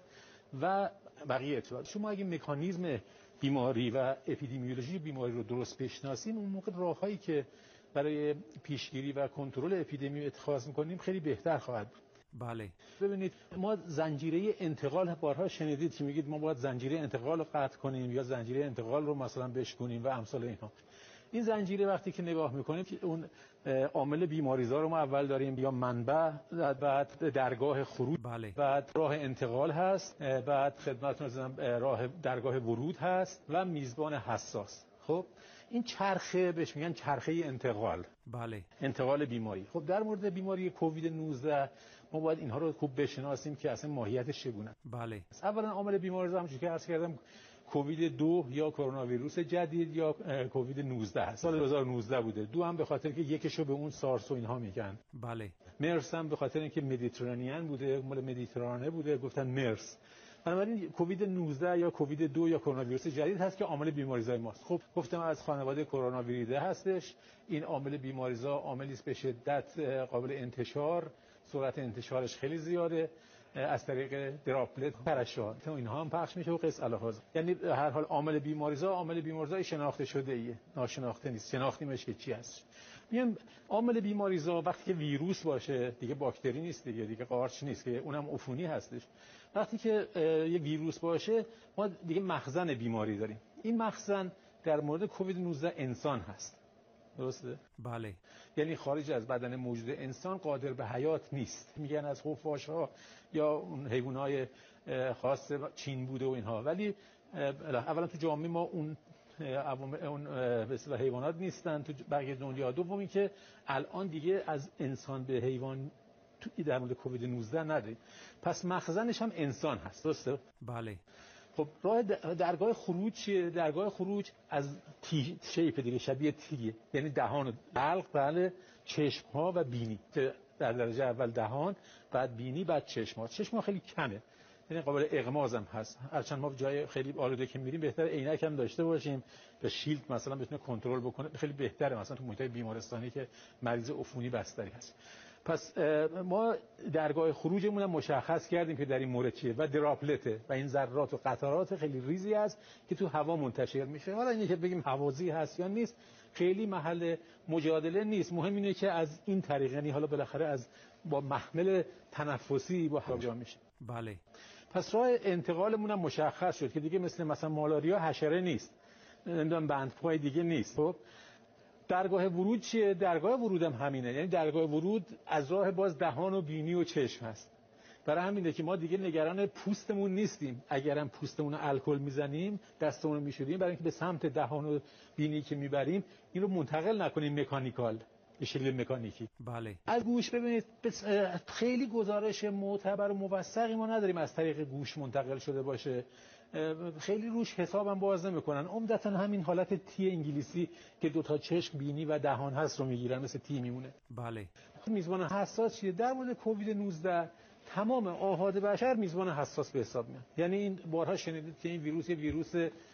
و بقیه اطلاعات. شما اگه مکانیزم بیماری و اپیدمیولوژی بیماری رو درست بشناسیم، اون موقع راههایی که برای پیشگیری و کنترل اپیدمی اتخاذ میکنیم خیلی بهتر خواهد بود. بله. ببینید ما زنجیره انتقال بارها شنیدید که میگید ما باید زنجیره انتقال رو قطع کنیم یا زنجیره انتقال رو مثلا بشکنیم و امثال اینها. این زنجیره وقتی که نگاه میکنیم که اون عامل بیماریزا رو ما اول داریم، یا منبع، بعد درگاه خروج، بله. بعد راه انتقال هست، بعد خدمتتون رسیدم راه درگاه ورود هست و میزبان حساس. خب این چرخه بهش میگن چرخه انتقال. بله. انتقال بیماری. خب در مورد بیماری کووید نوزده ما باید اینها رو خوب بشناسیم که اصلا ماهیتش چگونه. بله. اولا عامل بیماریزا همونجوری که عرض کردم کووید دو یا کرونا ویروس جدید یا کووید نوزده هست. سال دو هزار و نوزده بوده. دو هم به خاطر که یکشو به اون سارس و اینها میگن. بله. مرس هم به خاطر اینکه مدیترانیان بوده، مال مدیترانه بوده، گفتن مرس. بنابراین کووید نوزده یا کووید دو یا کرونا ویروس جدید هست که عامل بیماریزای ماست. خب گفتم از خانواده کرونا ویریده هستش. این عامل بیماریزا عاملی است به شدت قابل انتشار، سرعت انتشارش خیلی زیاده، از طریق دراپلت پرشات اینها هم پخش میشه و قص الهاز. یعنی هر حال عامل بیماریزا عامل بیماریزا شناخته شده ایه، ناشناخته نیست. شناختیمش که چی هست. میگم عامل بیماریزا وقتی که ویروس باشه دیگه باکتری نیست دیگه، دیگه قارچ نیست که اونم عفونی هستش. وقتی که یک ویروس باشه ما دیگه مخزن بیماری داریم. این مخزن در مورد کووید نوزده انسان هست. درسته؟ بله. یعنی خارج از بدن موجود انسان قادر به حیات نیست. میگن از خفاش‌ها یا اون حیوانات خاص چین بوده و اینها، ولی اولا تو جامعه ما اون اون به اصطلاح حیوانات نیستن تو بقیه دنیا. دومی که الان دیگه از انسان به حیوان تو در مورد کووید نوزده نداریم، پس مخزنش هم انسان هست. درسته؟ بله. خب راه درگاه خروج چیه؟ درگاه خروج از تی شیپ دیگه، شبیه تیه، یعنی دهان و حلق، بله، چشم ها و بینی. در درجه اول دهان، بعد بینی، بعد چشم ها. چشم ها خیلی کمه، یعنی قابل اغماز هم هست. هرچند ما جای خیلی آلوده که میریم بهتره عینک هم داشته باشیم تا شیلد مثلا بتونه کنترل بکنه، خیلی بهتره مثلا تو محیط بیمارستانی که مریض عفونی بستری هست. پس ما درگاه خروجمون هم مشخص کردیم که در این مورد چیه و دراپلته و این ذرات و قطرات خیلی ریزی است که تو هوا منتشر میشه. حالا اینه که بگیم هوازی هست یا نیست خیلی محل مجادله نیست، مهم اینه که از این طریق، یعنی حالا بالاخره از با محمل تنفسی با هوا میشه. بله. پس راه انتقالمون هم مشخص شد که دیگه مثل مثلا مالاریا حشره نیست، نمیدونم بندپای دیگه نیست. خب درگاه ورود چیه؟ درگاه ورود هم همینه، یعنی درگاه ورود از راه باز دهان و بینی و چشم هست. برای همینه که ما دیگه نگران پوستمون نیستیم. اگرم پوستمون رو الکل میزنیم، دستمون رو میشوریم، برای اینکه به سمت دهان و بینی که میبریم این رو منتقل نکنیم مکانیکال، به شکل مکانیکی. بله. از گوش ببینید خیلی گزارش معتبر و موثقی ما نداریم از طریق گوش منتقل شده باشه. خیلی روش حسابم باز نمیکنن. عمدتاً همین حالت تی انگلیسی که دو تا چشم، بینی و دهان هست رو میگیرن، مثل تی میمونه. بله. میزبان حساس چیه؟ در مورد کووید نوزده تمام آحاد بشر میزبان حساس به حساب میاد. یعنی این بارها شنیدید که این ویروس یه ویروس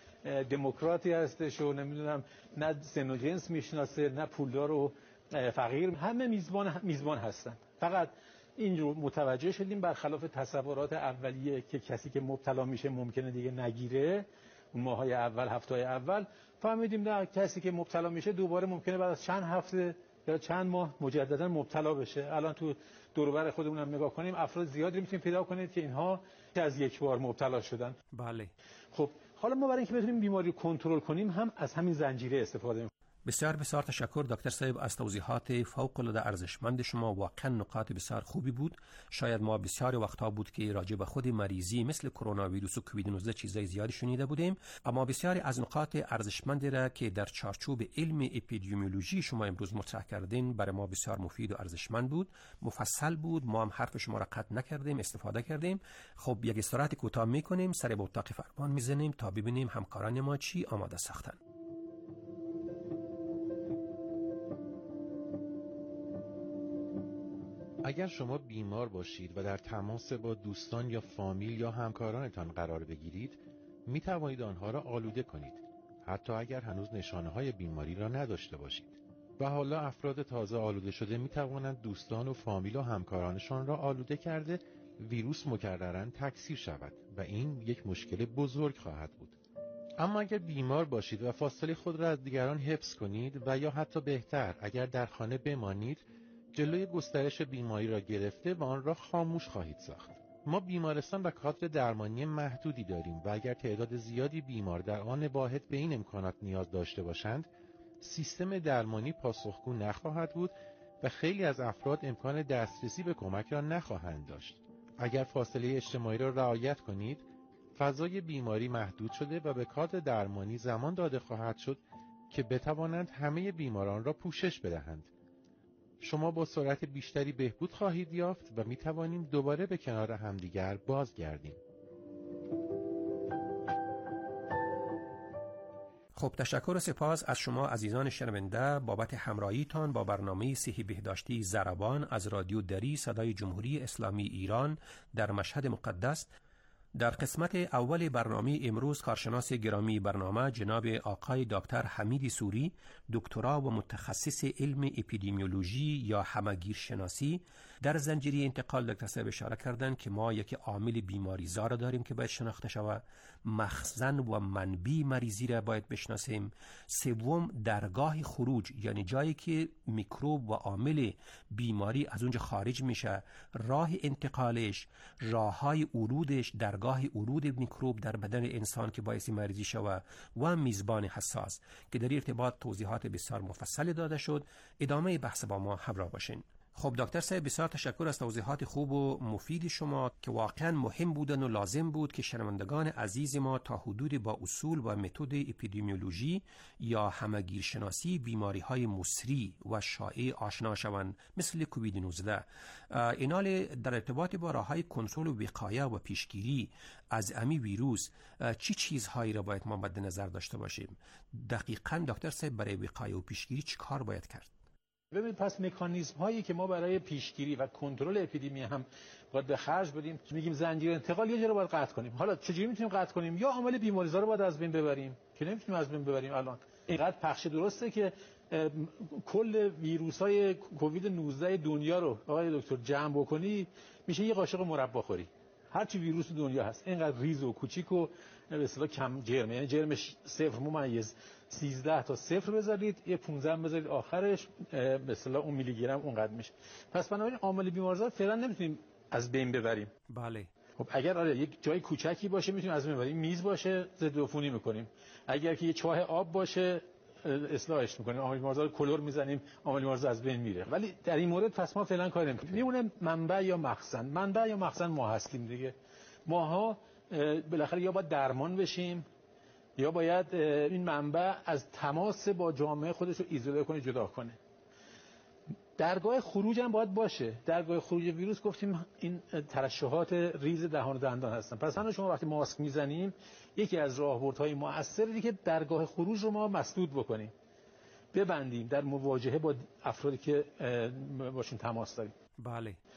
دموکراتی هستش و نمیدونم نه سن و جنس میشناسه، نه پولدار و فقیر، همه میزبان میزبان هستن. فقط این رو متوجه شدیم برخلاف تصورات اولیه که کسی که مبتلا میشه ممکنه دیگه نگیره، اون ماهای اول، هفته‌های اول فهمیدیم نه، کسی که مبتلا میشه دوباره ممکنه بعد از چند هفته یا چند ماه مجددا مبتلا بشه. الان تو دور و بر خودمون هم نگاه کنیم افراد زیادی میتونیم پیدا کنید که اینها از یک بار مبتلا شدن. بله. خب حالا ما برای اینکه بتونیم بیماری رو کنترل کنیم هم از همین زنجیره استفاده می‌کنیم. بسیار بسیار تشکر دکتر صاحب از توضیحات فوق العاده ارزشمند شما. واقعا نکات بسیار خوبی بود. شاید ما بسیار وقتا بود که راجع به خود مریضی مثل کرونا ویروس و کووید نوزده چیزای زیادی شنیده بودیم، اما بسیاری از نکات ارزشمندی را که در چارچوب علم اپیدمیولوژی شما امروز مطرح کردین برای ما بسیار مفید و ارزشمند بود، مفصل بود. ما هم حرف شما را قطع نکردیم، استفاده کردیم. خب یک استراحت کوتاه میکنیم، سر به اتاق فرمان میزنیم تا ببینیم همکاران ما چی آماده ساختن. اگر شما بیمار باشید و در تماس با دوستان یا فامیل یا همکارانتان قرار بگیرید، می توانید آنها را آلوده کنید، حتی اگر هنوز نشانه‌های بیماری را نداشته باشید. و حالا افراد تازه آلوده شده می توانند دوستان و فامیل و همکارانشان را آلوده کرده ویروس مکرراً تکثیر شود و این یک مشکل بزرگ خواهد بود. اما اگر بیمار باشید و فاصله خود را از دیگران حفظ کنید و یا حتی بهتر اگر در خانه بمانید، جلوی گسترش بیماری را گرفته و آن را خاموش خواهید ساخت. ما بیمارستان و کادر درمانی محدودی داریم و اگر تعداد زیادی بیمار در آن واحد به این امکانات نیاز داشته باشند، سیستم درمانی پاسخگو نخواهد بود و خیلی از افراد امکان دسترسی به کمک را نخواهند داشت. اگر فاصله اجتماعی را رعایت کنید، فضای بیماری محدود شده و به کادر درمانی زمان داده خواهد شد که بتوانند همه بیماران را پوشش بدهند. شما با سرعت بیشتری بهبود خواهید یافت و می توانیم دوباره به کنار همدیگر بازگردیم. خب تشکر و سپاس از شما عزیزان شنونده بابت همراهیتان با برنامه صحی بهداشتی ضربان از رادیو دری صدای جمهوری اسلامی ایران در مشهد مقدس. در قسمت اول برنامه امروز کارشناس گرامی برنامه جناب آقای دکتر حمید سوری، دکترا و متخصص علم اپیدمیولوژی یا همگیر شناسی در زنجیره انتقال دکتر صاحب اشاره کردند که ما یک عامل بیماری زا داریم که باید شناخته شود، مخزن و منبع مریضی را باید بشناسیم، سوم درگاه خروج یعنی جایی که میکروب و عامل بیماری از اونجا خارج میشه، راه انتقالش، راههای ورودش، درگاه ورود میکروب در بدن انسان که باعث مریضی شود و میزبان حساس که در ارتباط توضیحات بسیار مفصل داده شد. ادامه بحث با ما همراه باشین. خب دکتر صاحب بسیار تشکر از توضیحات خوب و مفید شما که واقعا مهم بودن و لازم بود که شنوندگان عزیز ما تا حدود با اصول و متد اپیدمیولوژی یا همگیر شناسی بیماری های مصری و شایع آشنا شوند مثل کووید نوزده. اینال در ارتباط با راههای کنترل و وقایه و پیشگیری از امی ویروس چی چیزهایی را باید ما مد نظر داشته باشیم؟ دقیقاً دکتر صاحب برای وقایه و پیشگیری چی کار باید کرد؟ ببینید پس مکانیزم هایی که ما برای پیشگیری و کنترل اپیدمی هم باید به خرج بدیم، میگیم زنجیره انتقال یه جا رو باید قطع کنیم. حالا چجوری میتونیم قطع کنیم؟ یا عامل بیماریزا رو باید از بین ببریم که نمیتونیم از بین ببریم. الان اینقدر پخش درسته که کل ویروس‌های کووید نوزده دنیا رو آقای دکتر جمع بکنی میشه یه قاشق مربا خوری. هر چی ویروس دنیا هست اینقدر ریز و کوچیک و به اصطلاح کم جرم، یعنی جرمش صفر ممیز سیزده تا صفر بذارید، یه پانزده بذارید آخرش به اصطلاح اون میلی گرم اونقدر میشه. پس بنابراین عامل بیماریزا فعلا نمیتونیم از بین ببریم. بله. خب اگر آره یک جای کوچکی باشه میتونیم از بین ببریم، میز باشه ضد عفونی میکنیم. اگر که یه چاه آب باشه اصلاحش میکنیم، عامل بیماریزا رو کلور میزنیم، عامل بیماریزا از بین میره. ولی در این مورد پس ما فعلا کاری نمیکنیم. میمونه منبع یا مخزن. منبع یا مخزن ما هستیم دیگه. ماها بالاخره یا باید درمان بشیم یا باید این منبع از تماس با جامعه خودش رو ایزوله کنه، جدا کنه. درگاه خروج هم باید باشه. درگاه خروج ویروس گفتیم این ترشحات ریز دهان و دندان هستن. پس همون شما وقتی ماسک میزنیم یکی از راهبردهای مؤثری که درگاه خروج رو ما مسدود بکنیم، ببندیم در مواجهه با افرادی که باشون تماس داریم. بله.